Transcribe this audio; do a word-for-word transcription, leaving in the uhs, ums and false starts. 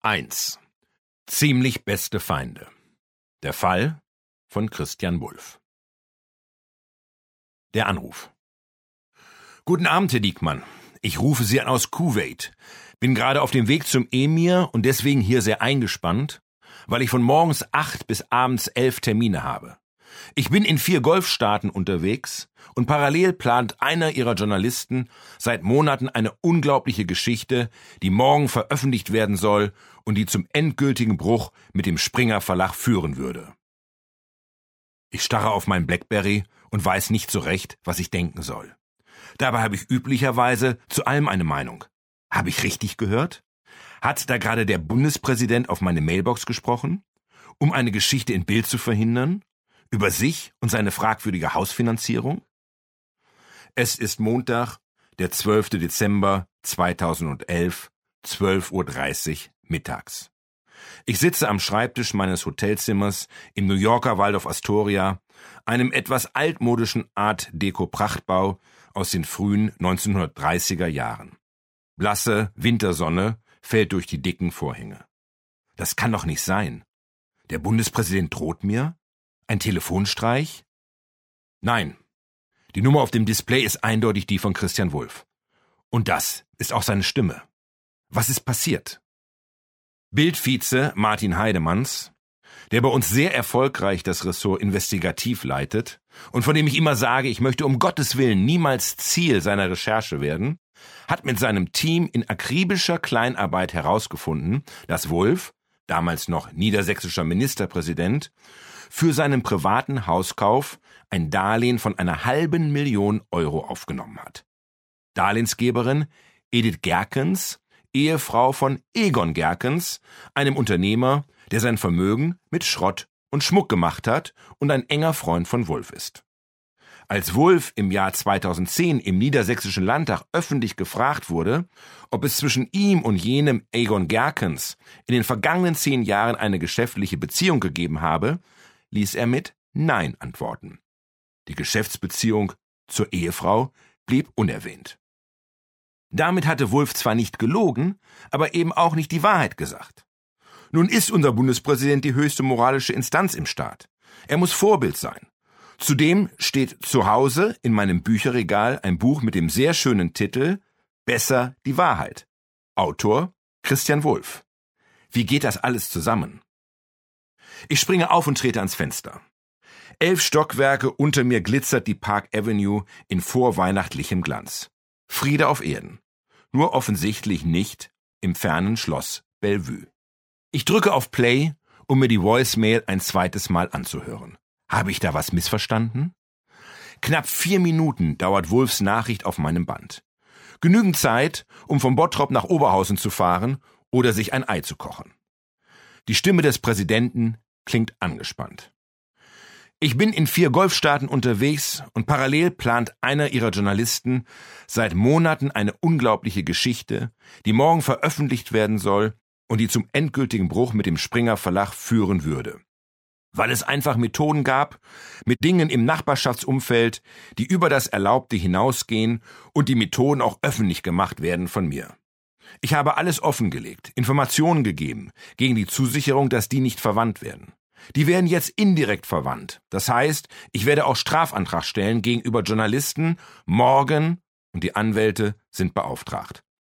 eins. Ziemlich beste Feinde. Der Fall von Christian Wulff. Der Anruf. Guten Abend, Herr Diekmann. Ich rufe Sie an aus Kuwait. Bin gerade auf dem Weg zum Emir und deswegen hier sehr eingespannt, weil ich von morgens acht bis abends elf Termine habe. Ich bin in vier Golfstaaten unterwegs und parallel plant einer Ihrer Journalisten seit Monaten eine unglaubliche Geschichte, die morgen veröffentlicht werden soll und die zum endgültigen Bruch mit dem Springer Verlag führen würde. Ich starre auf mein Blackberry und weiß nicht so recht, was ich denken soll. Dabei habe ich üblicherweise zu allem eine Meinung. Habe ich richtig gehört? Hat da gerade der Bundespräsident auf meine Mailbox gesprochen, um eine Geschichte in Bild zu verhindern? Über sich und seine fragwürdige Hausfinanzierung? Es ist Montag, der zwölfte Dezember zweitausendelf, zwölf Uhr dreißig mittags. Ich sitze am Schreibtisch meines Hotelzimmers im New Yorker Waldorf Astoria, einem etwas altmodischen Art-Deco-Prachtbau aus den frühen neunzehnhundertdreißiger Jahren. Blasse Wintersonne fällt durch die dicken Vorhänge. Das kann doch nicht sein. Der Bundespräsident droht mir? Ein Telefonstreich? Nein, die Nummer auf dem Display ist eindeutig die von Christian Wulff. Und das ist auch seine Stimme. Was ist passiert? Bildvize Martin Heidemanns, der bei uns sehr erfolgreich das Ressort investigativ leitet und von dem ich immer sage, ich möchte um Gottes Willen niemals Ziel seiner Recherche werden, hat mit seinem Team in akribischer Kleinarbeit herausgefunden, dass Wulff, damals noch niedersächsischer Ministerpräsident, für seinen privaten Hauskauf ein Darlehen von einer halben Million Euro aufgenommen hat. Darlehensgeberin Edith Gerkens, Ehefrau von Egon Gerkens, einem Unternehmer, der sein Vermögen mit Schrott und Schmuck gemacht hat und ein enger Freund von Wulff ist. Als Wulff im Jahr zweitausendzehn im Niedersächsischen Landtag öffentlich gefragt wurde, ob es zwischen ihm und jenem Egon Gerkens in den vergangenen zehn Jahren eine geschäftliche Beziehung gegeben habe, ließ er mit Nein antworten. Die Geschäftsbeziehung zur Ehefrau blieb unerwähnt. Damit hatte Wulff zwar nicht gelogen, aber eben auch nicht die Wahrheit gesagt. Nun ist unser Bundespräsident die höchste moralische Instanz im Staat. Er muss Vorbild sein. Zudem steht zu Hause in meinem Bücherregal ein Buch mit dem sehr schönen Titel Besser die Wahrheit. Autor Christian Wulff. Wie geht das alles zusammen? Ich springe auf und trete ans Fenster. Elf Stockwerke unter mir glitzert die Park Avenue in vorweihnachtlichem Glanz. Friede auf Erden. Nur offensichtlich nicht im fernen Schloss Bellevue. Ich drücke auf Play, um mir die Voicemail ein zweites Mal anzuhören. Habe ich da was missverstanden? Knapp vier Minuten dauert Wulffs Nachricht auf meinem Band. Genügend Zeit, um von Bottrop nach Oberhausen zu fahren oder sich ein Ei zu kochen. Die Stimme des Präsidenten klingt angespannt. Ich bin in vier Golfstaaten unterwegs und parallel plant einer ihrer Journalisten seit Monaten eine unglaubliche Geschichte, die morgen veröffentlicht werden soll und die zum endgültigen Bruch mit dem Springer Verlag führen würde. Weil es einfach Methoden gab, mit Dingen im Nachbarschaftsumfeld, die über das Erlaubte hinausgehen und die Methoden auch öffentlich gemacht werden von mir. Ich habe alles offengelegt, Informationen gegeben, gegen die Zusicherung, dass die nicht verwandt werden. Die werden jetzt indirekt verwandt. Das heißt, ich werde auch Strafantrag stellen gegenüber Journalisten morgen und die Anwälte sind beauftragt.